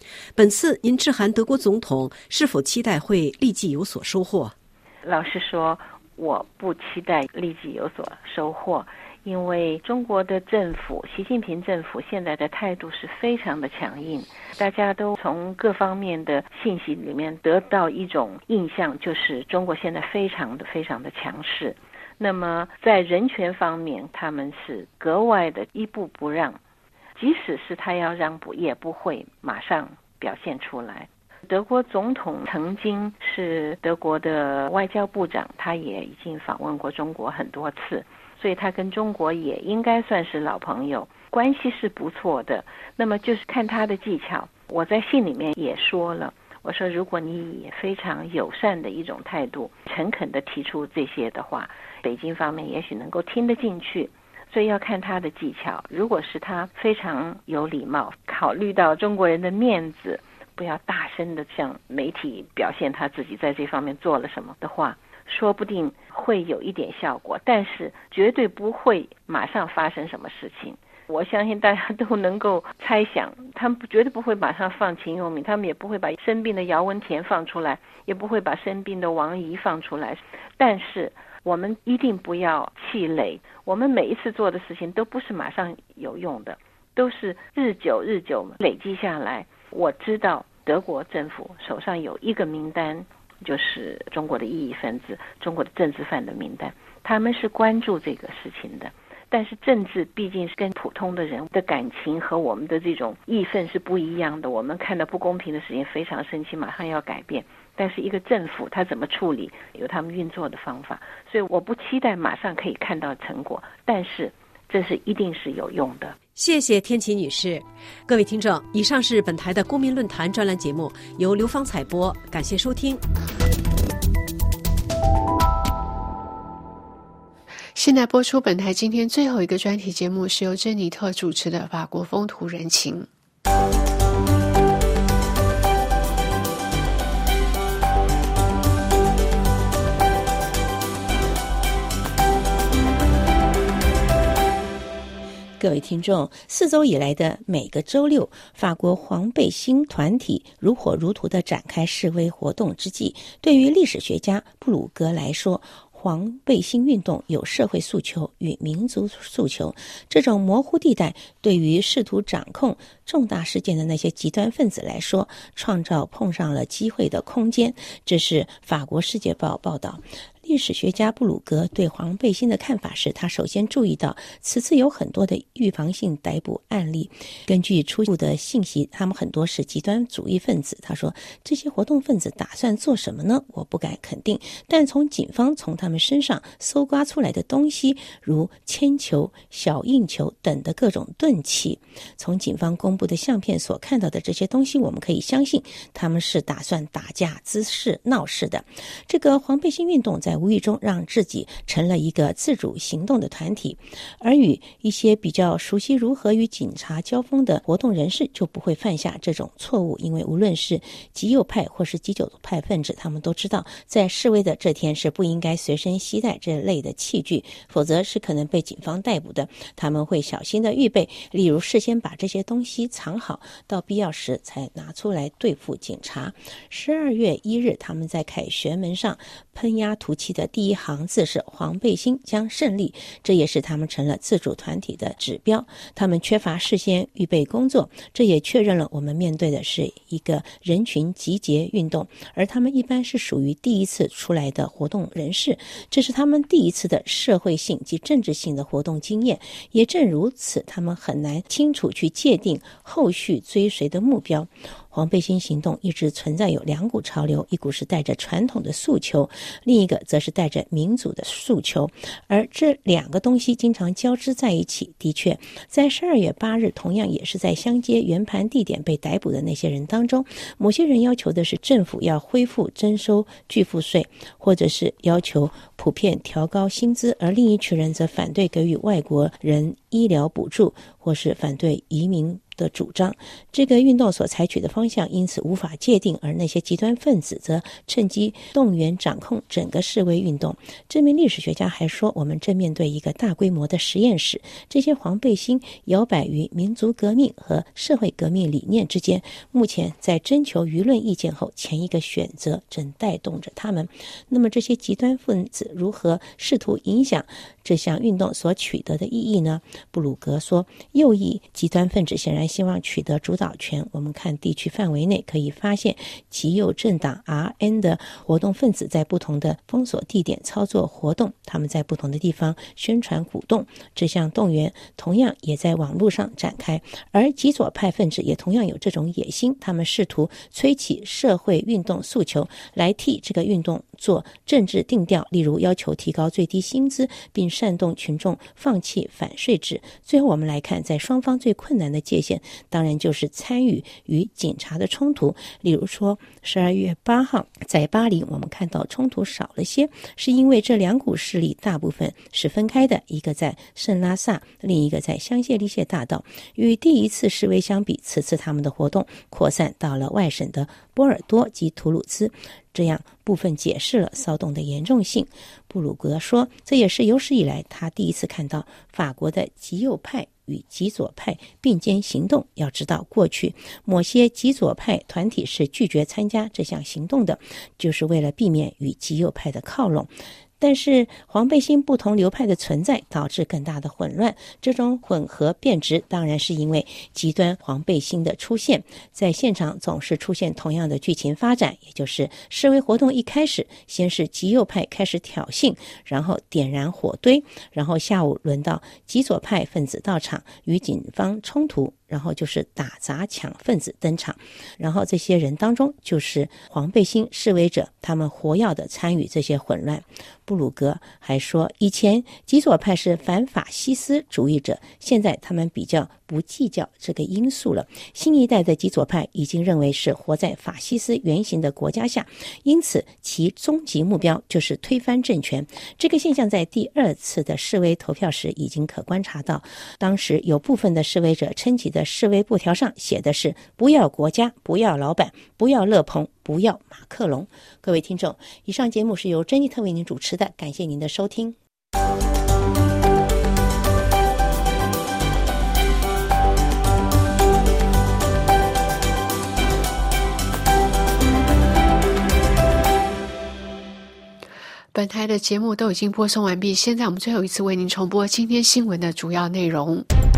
本次您致函德国总统，是否期待会立即有所收获？ 老实说，我不期待立即有所收获，因为中国的政府，习近平政府现在的态度是非常的强硬，大家都从各方面的信息里面得到一种印象，就是中国现在非常的非常的强势。那么在人权方面，他们是格外的一步不让，即使是他要让步，也不会马上表现出来。德国总统曾经是德国的外交部长，他也已经访问过中国很多次，所以他跟中国也应该算是老朋友，关系是不错的。那么就是看他的技巧，我在信里面也说了，我说如果你以非常友善的一种态度，诚恳地提出这些的话，北京方面也许能够听得进去。所以要看他的技巧，如果是他非常有礼貌，考虑到中国人的面子，不要大声的向媒体表现他自己在这方面做了什么的话，说不定会有一点效果，但是绝对不会马上发生什么事情。我相信大家都能够猜想，他们绝对不会马上放秦永敏，他们也不会把生病的姚文田放出来，也不会把生病的王怡放出来。但是我们一定不要气馁，我们每一次做的事情都不是马上有用的，都是日久日久累积下来。我知道德国政府手上有一个名单，就是中国的异议分子，中国的政治犯的名单，他们是关注这个事情的。但是政治毕竟是跟普通的人的感情和我们的这种义愤是不一样的，我们看到不公平的事情非常生气，马上要改变，但是一个政府他怎么处理，有他们运作的方法，所以我不期待马上可以看到成果，但是这是一定是有用的。 谢谢天琪女士。各位听众，以上是本台的公民论坛专栏节目，由刘芳采播，感谢收听。 现在播出本台今天最后一个专题节目，是由珍妮特主持的《法国风土人情》。 各位听众，四周以来的每个周六，法国黄背心团体如火如荼地展开示威活动之际，对于历史学家布鲁格来说，黄背心运动有社会诉求与民族诉求，这种模糊地带对于试图掌控重大事件的那些极端分子来说，创造碰上了机会的空间。这是法国世界报报道。历史学家布鲁格对黄背心的看法是，他首先注意到此次有很多的预防性逮捕案例，根据初步的信息，他们很多是极端主义分子。他说，这些活动分子打算做什么呢？我不敢肯定，但从警方从他们身上搜刮出来的东西，如铅球、小硬球等的各种钝器，从警方公布的相片所看到的这些东西，我们可以相信他们是打算打架、滋事、闹事的。这个黄背心运动在无意中让自己成了一个自主行动的团体，而与一些比较熟悉如何与警察交锋的活动人士就不会犯下这种错误，因为无论是极右派或是极左派分子，他们都知道在示威的这天是不应该随身携带这类的器具，否则是可能被警方逮捕的。他们会小心的预备，例如事先把这些东西藏好，到必要时才拿出来对付警察。十二月一日，他们在凯旋门上喷鸦涂漆的第一行字是黄背心将胜利，这也是他们成了自主团体的指标。他们缺乏事先预备工作，这也确认了我们面对的是一个人群集结运动，而他们一般是属于第一次出来的活动人士，这是他们第一次的社会性及政治性的活动经验。也正如此，他们很难清楚去界定后续追随的目标。黄背心行动一直存在有两股潮流，一股是带着传统的诉求，另一个则是带着民主的诉求，而这两个东西经常交织在一起。的确，在十二月八日，同样也是在相接圆盘地点被逮捕的那些人当中，某些人要求的是政府要恢复征收巨富税，或者是要求普遍调高薪资，而另一群人则反对给予外国人医疗补助，或是反对移民的的主张。这个运动所采取的方向因此无法界定，而那些极端分子则趁机动员掌控整个示威运动。这名历史学家还说，我们正面对一个大规模的实验室，这些黄背心摇摆于民族革命和社会革命理念之间，目前在征求舆论意见后，前一个选择正带动着他们。那么这些极端分子如何试图影响这项运动所取得的意义呢？布鲁格说，右翼极端分子显然希望取得主导权。我们看地区范围内可以发现，极右政党 R N 的活动分子在不同的封锁地点操作活动，他们在不同的地方宣传鼓动，这项动员同样也在网络上展开。而极左派分子也同样有这种野心，他们试图吹起社会运动诉求，来替这个运动做政治定调，例如要求提高最低薪资，并煽动群众放弃反税制。最后我们来看，在双方最困难的界限，当然就是参与与警察的冲突。例如说十二月八号在巴黎，我们看到冲突少了些，是因为这两股势力大部分是分开的，一个在圣拉萨，另一个在香榭丽榭大道。与第一次示威相比，此次他们的活动扩散到了外省的波尔多及图鲁兹，这样部分解释了骚动的严重性。布鲁格说，这也是有史以来他第一次看到法国的极右派与极左派并肩行动。要知道，过去某些极左派团体是拒绝参加这项行动的，就是为了避免与极右派的靠拢。但是黄背心不同流派的存在导致更大的混乱，这种混合变质当然是因为极端黄背心的出现。在现场总是出现同样的剧情发展，也就是示威活动一开始，先是极右派开始挑衅，然后点燃火堆，然后下午轮到极左派分子到场与警方冲突，然后就是打砸抢分子登场，然后这些人当中就是黄背心示威者，他们活跃地参与这些混乱。布鲁格还说，以前极左派是反法西斯主义者，现在他们比较不计较这个因素了。新一代的极左派已经认为是活在法西斯原型的国家下，因此其终极目标就是推翻政权。这个现象在第二次的示威投票时已经可观察到，当时有部分的示威者撑起的示威布条上写的是不要国家，不要老板，不要勒庞，不要马克龙。各位听众，以上节目是由珍妮特为您主持的，感谢您的收听。 本台的节目都已经播送完毕，现在我们最后一次为您重播今天新闻的主要内容。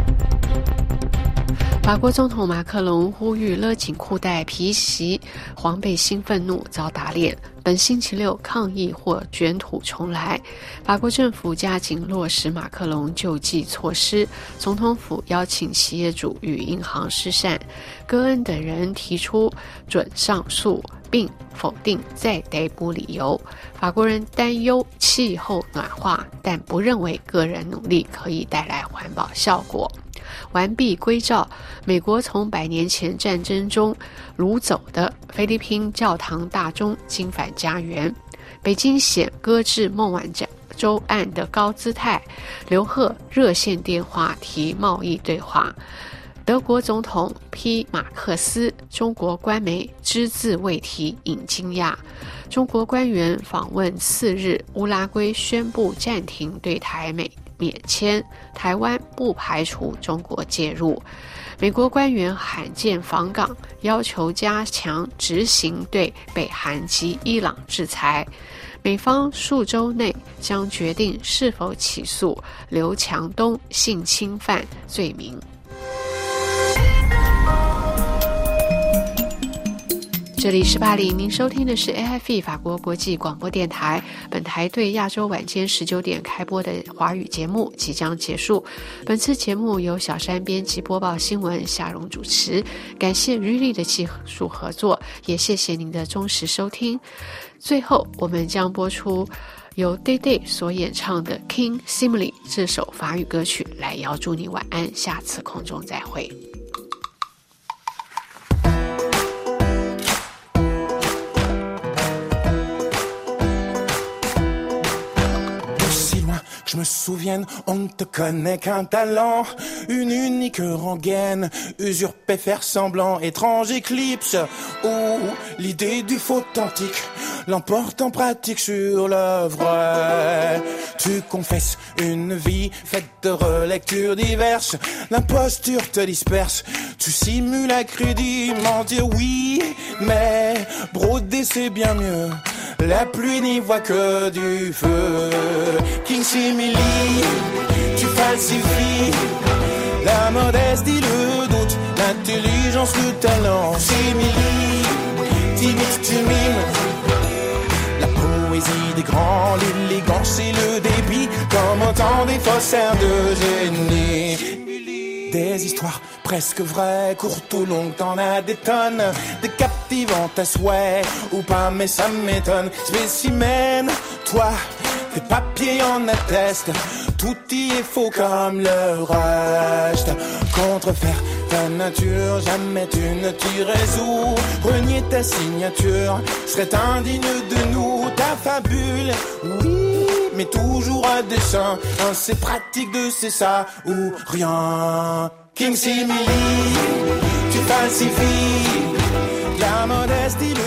法国总统马克龙呼吁勒紧裤带皮袭，黄背心愤怒遭打脸，本星期六抗议或卷土重来。法国政府加紧落实马克龙救济措施，总统府邀请企业主与银行失散，戈恩等人提出准上诉并否定再逮捕理由。法国人担忧气候暖化，但不认为个人努力可以带来环保效果。完璧归赵，美国从百年前战争中掳走的菲律宾教堂大钟经返家园。北京显搁置孟晚舟案的高姿态，刘鹤热线电话提贸易对话。德国总统批马克思，中国官媒只字未提，引惊讶。中国官员访问四日，乌拉圭宣布暂停对台美免签，台湾不排除中国介入。美国官员罕见访港，要求加强执行对北韩及伊朗制裁。美方数周内将决定是否起诉刘强东性侵犯罪名。这里是巴黎，您收听的是 A F E 法国国际广播电台。本台对亚洲晚间十九点开播的华语节目即将结束。本次节目由小山编辑播报新闻，夏蓉主持。感谢瑞丽的技术合作，也谢谢您的忠实收听。最后，我们将播出由 Day Day 所演唱的 King Simile 这首法语歌曲，来邀祝你晚安，下次空中再会。 je me souvienne, on ne te connaît qu'un talent, une unique rengaine, usurper, faire semblant, étrange éclipse, où l'idée du faux authentique l'emporte en pratique sur le vrai. Tu confesses une vie faite de relectures diverses, l'imposture te disperse, tu simules crudiment dire oui, mais broder c'est bien mieux, la pluie n'y voit que du feu. King Simili, tu falsifies la modestie, le doute, l'intelligence, le talent. Simili, timide tu mimes la poésie des grands, l'élégance et le débit, comme autant des faussaires de génie. Des histoires presque vraies, courtes ou longues, t'en as des tonnes, des captivantes à souhait, ou pas mais ça m'étonne. Spécimen, toi, tes papiers en attestent, tout y est faux comme le reste. Contrefaire ta nature, jamais tu ne t'y résous. Renier ta signature serait indigne de nous. Ta fabule, oui, mais toujours à dessein, c'est pratique de c'est ça ou rien. King Simili, tu falsifies la modestie, le